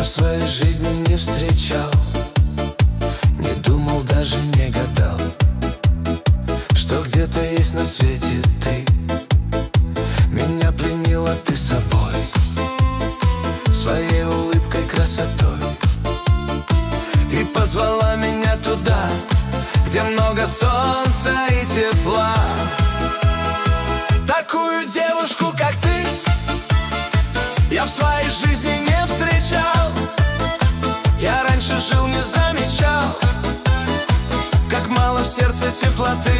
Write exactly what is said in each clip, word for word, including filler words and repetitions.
Я в своей жизни не встречал, не думал, даже не гадал, что где-то есть на свете ты. Меня пленила ты собой, своей улыбкой, красотой, и позвала меня туда, где много солнца и тепла. Такую девушку, как ты, я в своей жизни не встречал. Я раньше жил, не замечал, как мало в сердце теплоты.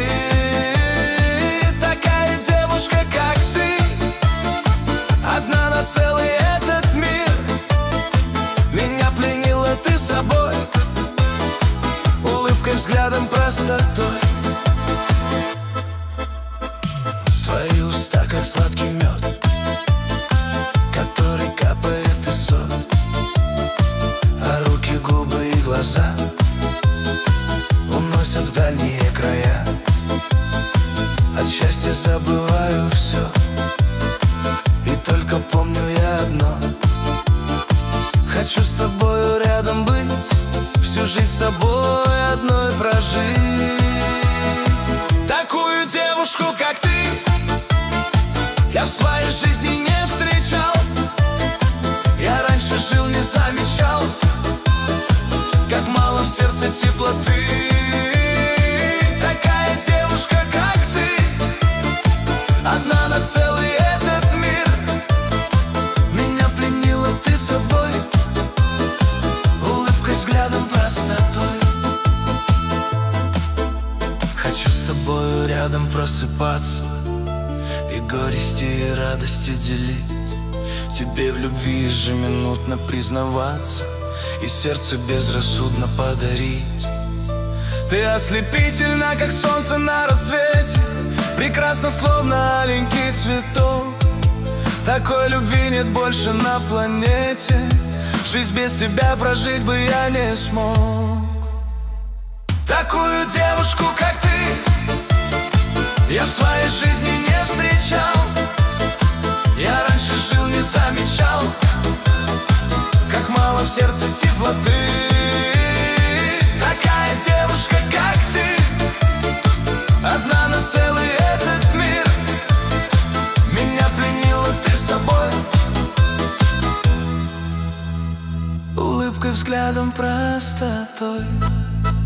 Такая девушка, как ты, одна на целый этот мир. Меня пленила ты собой, улыбкой, взглядом, простотой. Твои уста, как сладкий мед, который капает из сот, а руки, губы и глаза уносят в дальние края. От счастья забываю все, и только помню я одно: хочу с тобою рядом быть, всю жизнь с тобой одной прожить. Такую девушку, как ты, я в своей жизни не встречал. Я раньше жил, не замечал, как мало в сердце теплоты. Такая девушка, как ты, одна на целый этот мир. Меня пленила ты собой, улыбкой, взглядом, простотой. Хочу с тобою рядом просыпаться, и горести, и радости делить, тебе в любви ежеминутно признаваться, и сердце безрассудно подарить. Ты ослепительна, как солнце на рассвете, прекрасна, словно аленький цветок. Такой любви нет больше на планете, жизнь без тебя прожить бы я не смог. Такую девушку, как ты, я в своей жизни не встречал. Я раньше жил, не замечал, как мало в сердце теплоты. Такая девушка, как ты, одна на целый этот мир. Меня пленила ты собой, улыбкой, взглядом, простотой.